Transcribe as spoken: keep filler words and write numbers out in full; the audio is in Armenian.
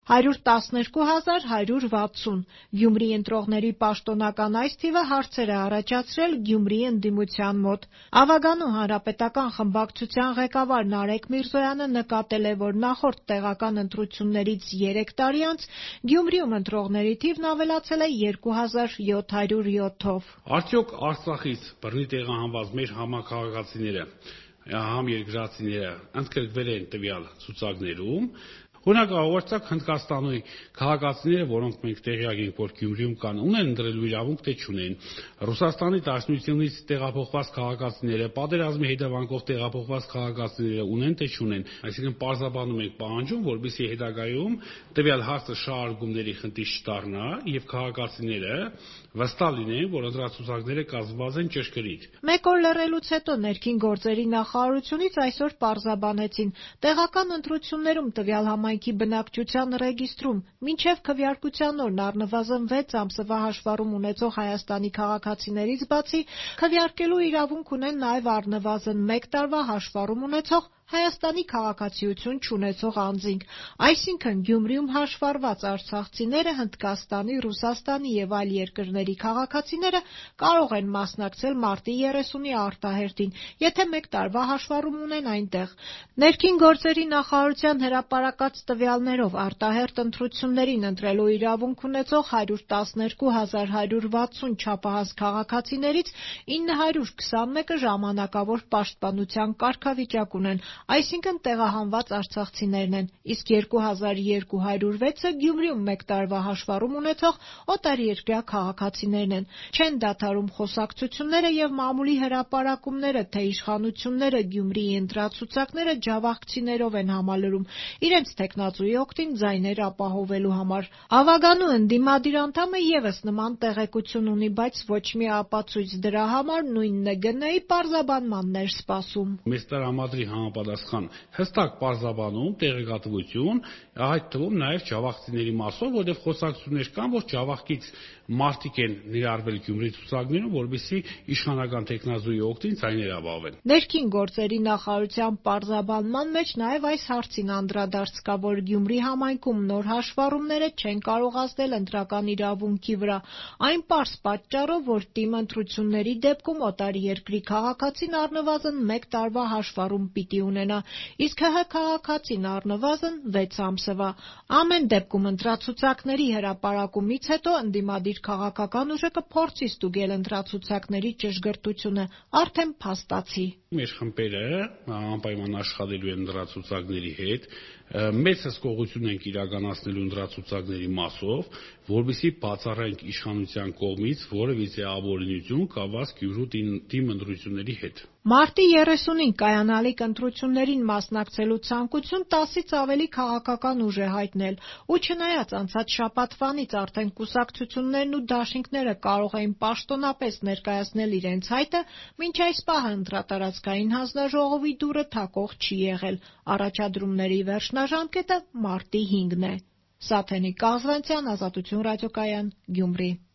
հարյուր տասներկու հազար հարյուր վաթսուն։ Գյումրի ընտրողների պաշտոնական այս թիվը հարցեր է առաջացրել Գյումրիի ընդդիմության մոտ։ Ավագանու հանրապետական խմբակցության ղեկավար Նարեկ Միրզոյանը նկատել է, որ նախորդ տեղական ընտրություններից երեք տարի անց Գյումրիում ընտրողների թիվն ավելացել է երկու հազար յոթ հարյուր յոթով։ Արդյոք Արցախից բռնի տեղահանված մեր համաքաղաքացիները, համերկրացիները ընդգրկվել են տվյալ ցուցակներում։ Օրինակ, օրինակ Հնդկաստանի քաղաքացիները, որոնք մենք տեղյակ ենք, որ Գյումրիում կան, ունեն ընտրելու իրավունք, թե չունեն։ Ռուսաստանի Դաշնությունից տեղափոխված քաղաքացիները, պատերազմի հետևանքով տեղափոխված քաղաքացիները ունեն, թե չունեն։ Այսինքն պարզաբանում ենք պահանջում, որպեսզի հետագայում տվյալ հարցը շահարկումների խնդիր չդառնա եւ քաղաքացիները վստահ լինեն, որ ընտրացուցակները կազմված են ճշգրիտ։ Մեկ օր լռելուց հետո ներքին գործերի նախարարությունից այսօր պարզաբանեցին, տեղական ընտրություններում տվյալ համայնքի բնակչության ռեգիստրում մինչև քվեարկության օրն առնվազն վեց ամսվա հաշվառում ունեցող Հայաստանի քաղաքացիներից բացի քվեարկելու իրավունք ունեն նաև առնվազն մեկ տարվա հաշվառում ունեցող Հայաստանի քաղաքացիություն չունեցող անձինք, այսինքն Գյումրիում հաշվառված արցախցիները, Հնդկաստանի, Ռուսաստանի եւ այլ երկրների քաղաքացիները կարող են մասնակցել մարտի երեսունի արտահերթին, եթե մեկ տարվա հաշվառում ունեն այնտեղ։ Ներքին գործերի նախարարության հրապարակած տվյալներով արտահերթ ընտրություններին ընտրելու իրավունք ունեցող հարյուր տասներկու հազար հարյուր վաթսուն չափահաս քաղաքացիներից ինը հարյուր քսանմեկը ժամանակավոր պաշտպանության կարգավիճակ ունեն, այսինքն տեղահանված արցախցիներն են, իսկ երկու հազար երկու հարյուր վեցը Գյումրիում մեկ տարվա հաշվառում ունեցող օտարերկրյա քաղաքացիներն են։ Չեն դադարում խոսակցությունները եւ մամուլի հրապարակումները, թե իշխանությունները Գյումրիի ընտրացուցակները ջավախքցիներով են համալրում, իրենց թեկնածուի օգտին ձայներ ապահովելու համար։ Ավագանու ընդդիմադիր անդամը եւս նման տեղեկություն ունի, բայց ոչ մի ապացույց դրա համար նույն Նգ Ն-ի պարզաբանմանն էր սպասում։ Մեծ տրամադրի համապատասխան հստակ պարզաբանում, տեղեկատվություն, այդ թվում նաև ջավախքցիների մասով, որտեղ խոսակցություններ կան, որ ջավախքից մարդիկ են ներառվել Գյումրի ցուցակներում, որպեսզի իշխանական տեխնազուի օգտին ձայներ ապահովեն։ Ներքին գործերի նախարարության պարզաբանման մեջ նաև այս հարցին անդրադարձ կա, որ Գյումրի համայնքում նոր հաշվառումները չեն կարողացնել ընտրական իրավունքի վրա, այն պարզ պատճառով, որ ՏԻՄ ընտրությունների դեպքում օտարերկրի քաղաքացին առնվազն մեկ տարվա հաշվառում պիտի ունենա, իսկ ՀՀ քաղաքացին առնվազն վեց ամսվա։ Ամեն դեպքում ընտրացուցակների հրապարակումից հետո ընդդիմադիր քաղաքական ուժը կփորձի ստուգել ընտրացուցակների ճշգրտությունը, արդեն փաստացի։ Մեր խմբերը անպայման աշխատելու են ընտրացուցակների հետ, մեծ հսկողություն ենք իրականացնելու ընտրացուցակների մասով, որպեսզի բացառենք իշխանության կողմից որևիցե ապօրինություն կապված Գյումրու ՏԻՄ ընտրությունների հետ։ Մարտի երեսունին կայանալիք ընտրություններին մասնակցելու ցանկություն տասից ավելի քաղաքական ուժ է հայտնել, ու չնայած անցած շաբաթվանից արդեն կուսակցություններն ու դաշինքները կարող էին պաշտոնապես ներկայացնել իրենց հայտը, մինչ այս պահը ընտրատարածքային հանձնաժողովի դուռը թակող չի եղել։ Առաջադրումների վերջնաժամկետը մարտի հինգն է։ Սաթենիկ Կազվանցյան, Ազատություն ռադիոկայան, Գյումրի։